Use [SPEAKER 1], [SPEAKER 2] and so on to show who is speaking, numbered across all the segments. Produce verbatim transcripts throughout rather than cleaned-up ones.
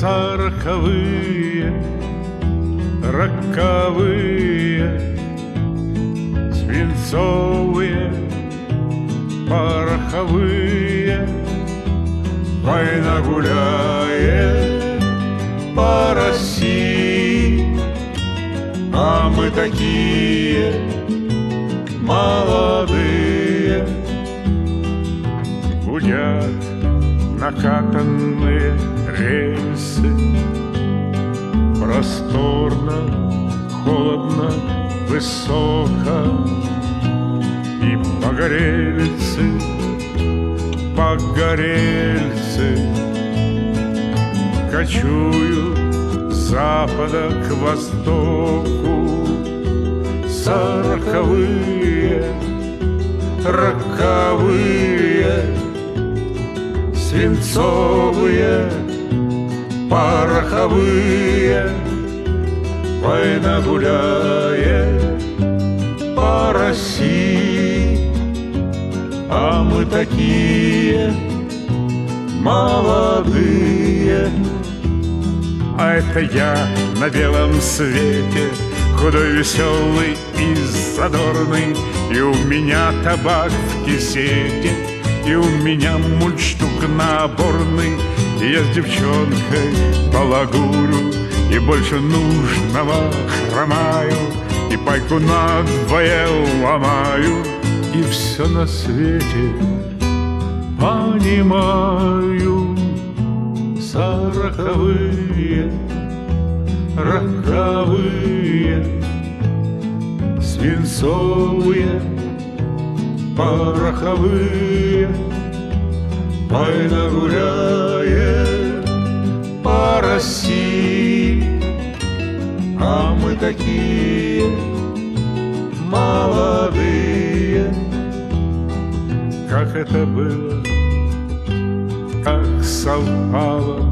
[SPEAKER 1] сороковые, роковые, свинцовые, пороховые. Война гуляет по России, а мы такие молодые. Гудят накатанные рельсы, просторно, холодно, высоко, и погорельцы, погорельцы кочуют с запада к востоку. Сороковые, роковые, свинцовые, пороховые. Война гуляет по России, а мы такие молодые. А это я на белом свете, худой, веселый и задорный, и у меня табак в кисете, и у меня мундштук наборный, и я с девчонкой балагурю, и больше нужного хромаю, и пайку надвое ломаю, и все на свете понимаю. Сороковые, роковые, свинцовые, пороховые. Война гуляет по России, а мы такие молодые. Как это было, как совпало,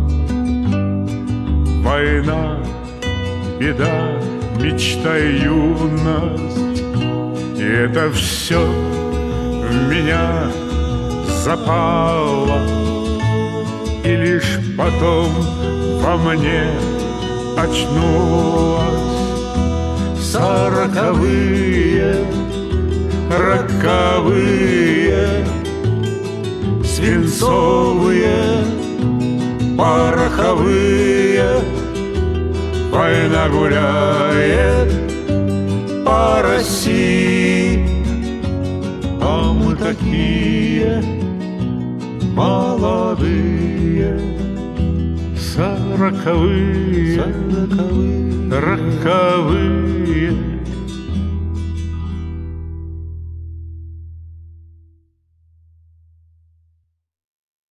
[SPEAKER 1] война, беда, мечта и юность, и это все в меня запало, и лишь потом во мне очнулась. Сороковые, роковые, свинцовые, пороховые. Война гуляет по России, а мы такие молодые. Сороковые, роковые,